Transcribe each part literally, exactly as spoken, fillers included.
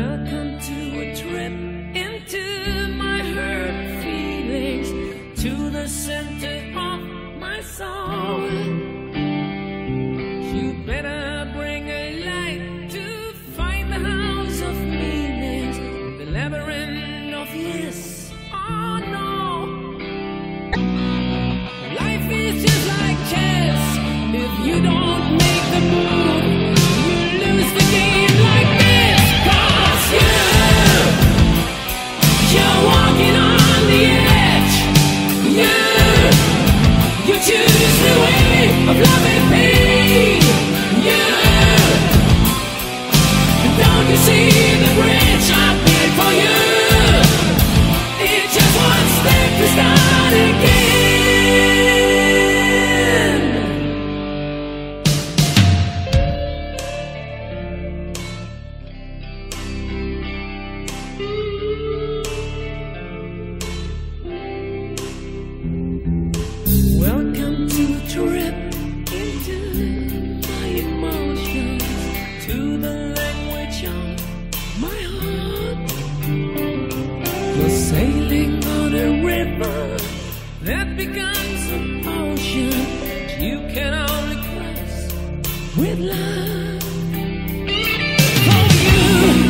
Welcome to a trip into my hurt feelings, to the center of my soul. You better bring a light to find the house of meanings, the labyrinth of yes or no. Life is just like chess. If you don't make the move, you lose the game like this. Cause you, you're walking on the edge. You, you choose the way of love and pain. You, don't you see the bridge I built for you? It's just one step to start again. Welcome to the trip into my emotions, to the language of my heart. You're sailing on a river that becomes an ocean you can only cross with love. For you,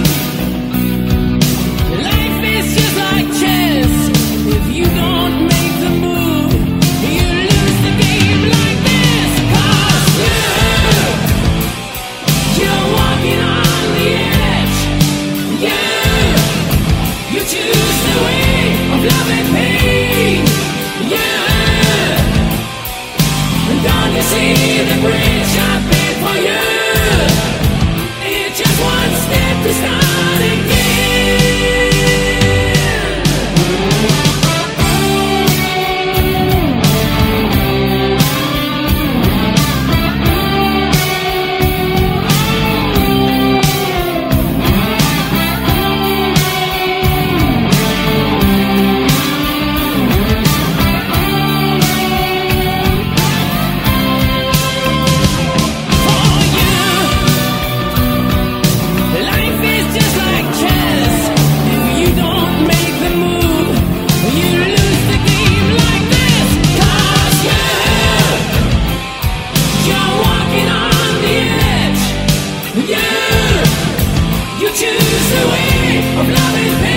life is just like chess. If you don't make the move, you lose the game like this. Cause you, you're walking on the edge. You, you choose the way of love and pain. Yeah, and don't you see the bridge I built for you? It's just one step to start again. You choose the way of love and pain.